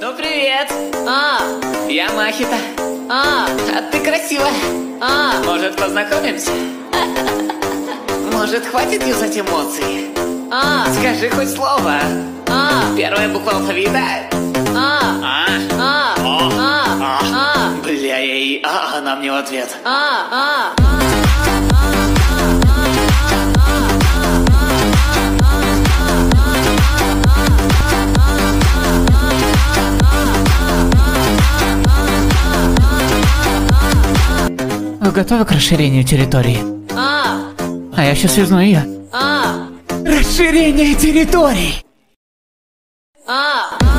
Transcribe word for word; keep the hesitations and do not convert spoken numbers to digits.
Ну привет! А, я Махита. А, а ты красивая. А, может познакомимся? Может хватит юзать эмоции? А, скажи хоть слово. А, первая буква алфавита. А, а, а, о, а, а, а. Бля, я ей а, она мне в ответ. А, а, а. Вы готовы к расширению территории? А, А я сейчас связну ее. а, Расширение территорий! а, а.